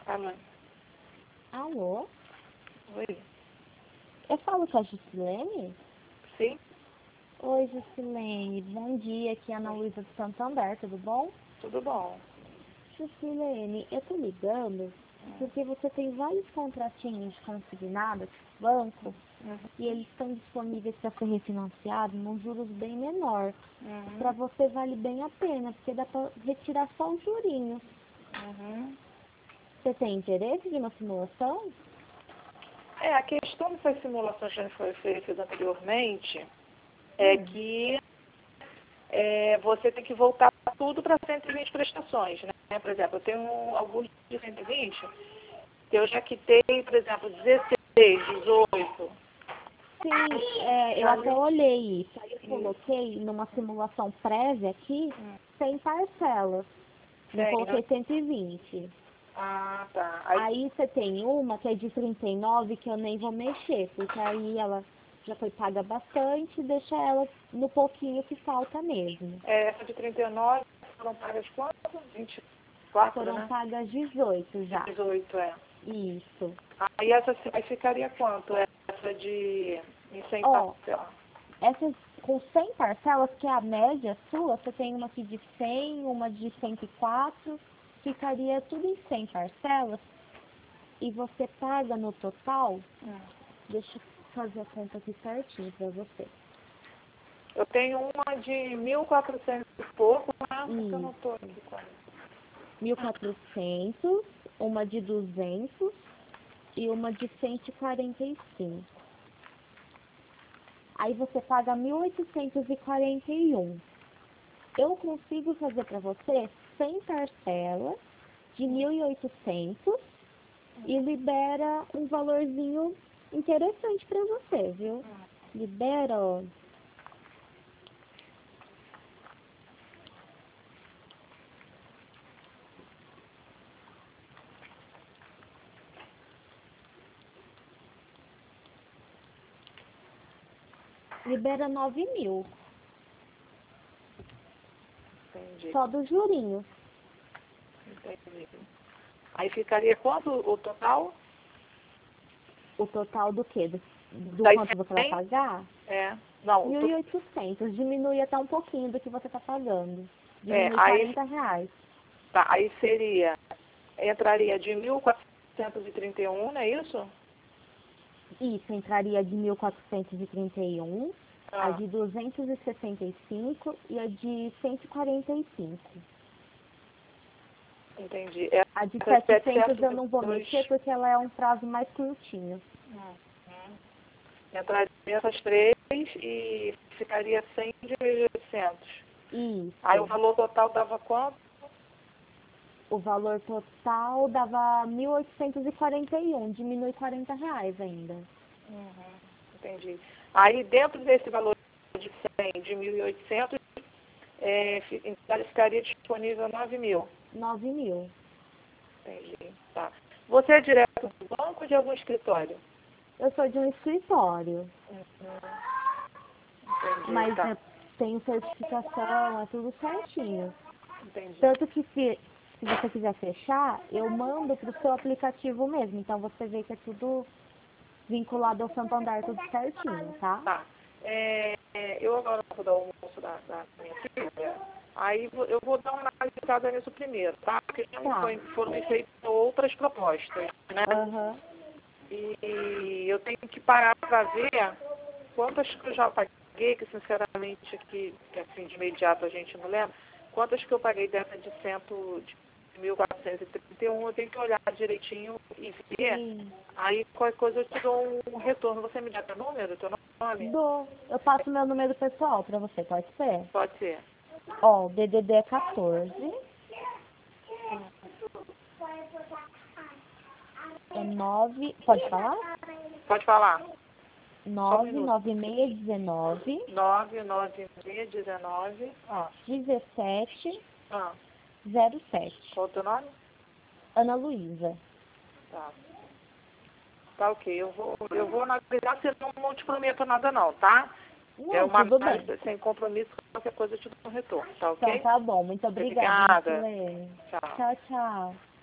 Alô? Alô? Oi? Eu falo com a Juscelene? Sim? Oi, Juscelene. Bom dia. Aqui é a Ana Luísa de Santander, tudo bom? Tudo bom. Juscelene, eu tô ligando porque você tem vários contratinhos consignados no banco e eles estão disponíveis para ser refinanciados num juros bem menor. Para você vale bem a pena, porque dá para retirar só os jurinhos. Você tem interesse de uma simulação? A questão dessas simulações que foi feita anteriormente é que você tem que voltar tudo para 120 prestações, né? Por exemplo, eu tenho alguns de 120 que eu já quitei, por exemplo, 16, 18. Sim, eu até olhei isso. Aí eu coloquei numa simulação prévia aqui 100 parcelas. Não 100, coloquei né? 120. Ah, tá. Aí você tem uma que é de 39 que eu nem vou mexer, porque aí ela já foi paga bastante, deixa ela no pouquinho que falta mesmo. Essa de 39 foram pagas quanto? 24, Foram né? pagas 18 já. 18, é. Isso. Aí essa aí ficaria quanto? Essa de em 100 Ó, parcelas. essas com 100 parcelas, que é a média sua, você tem uma aqui de 100, uma de 104, ficaria tudo em 100 parcelas e você paga no total, deixa eu fazer a conta aqui certinho pra você. Eu tenho uma de 1.400 e pouco, né? Porque eu não tô aqui com ela. 1.400, uma de 200 e uma de 145. Aí você paga 1.841. Eu consigo fazer para você 100 parcelas de 1.800 e libera um valorzinho interessante para você, viu? Libera, ó. Libera 9.000. Entendi. Só dos jurinhos. Entendi. Aí ficaria quanto o total? O total do quê? Do Das quanto você vai 100? pagar? Não, 1.800. Diminui até um pouquinho do que você está pagando. Diminui aí, R$ 40. tá, aí entraria de 1.431, não é isso? Isso, entraria de 1.431, a Ah, de 265 e a de 145. entendi. A de Essas 700 eu não vou 702, mexer porque ela é um prazo mais curtinho. entraria essas três e ficaria 100 de 1.800. Aí o Isso. valor total dava quanto? O valor total dava 1.841, diminui R$ 40 ainda. Entendi. Aí dentro desse valor de 100, de 1.800, ficaria disponível 9.000. 9.000. Entendi. Tá. Você é direto do banco ou de algum escritório? Eu sou de um escritório, Entendi, mas tá. eu tenho certificação, é tudo certinho. Entendi. Tanto que se você quiser fechar, eu mando pro seu aplicativo mesmo. Então você vê que é tudo vinculado ao Santander, tudo certinho, tá? Tá. Eu agora vou dar o almoço da minha filha. Aí eu vou dar uma analisada nisso primeiro, tá? Porque já Tá. foram feitas outras propostas, né? Aham. E eu tenho que parar para ver quantas que eu já paguei, que sinceramente aqui, que assim de imediato a gente não lembra, quantas que eu paguei dessa de 1.431, eu tenho que olhar direitinho e ver. Sim. Aí qualquer coisa eu te dou um retorno. Você me dá teu número, teu nome? Dou. Eu passo meu número pessoal pra você, pode ser? Pode ser. Ó, o DDD é 14. É 9. Pode falar? Pode falar. Só um minuto. 99619 99619. 1707. Qual o teu nome? Ana Luísa. Tá. Tá, ok. Eu vou analisar, se não te prometo nada não, tá? É Não, uma tudo bem. análise sem compromisso, qualquer coisa eu te dou um retorno, tá Então ok? tá bom. Muito obrigada, Obrigada. Juscelene. Tchau. Tchau, tchau.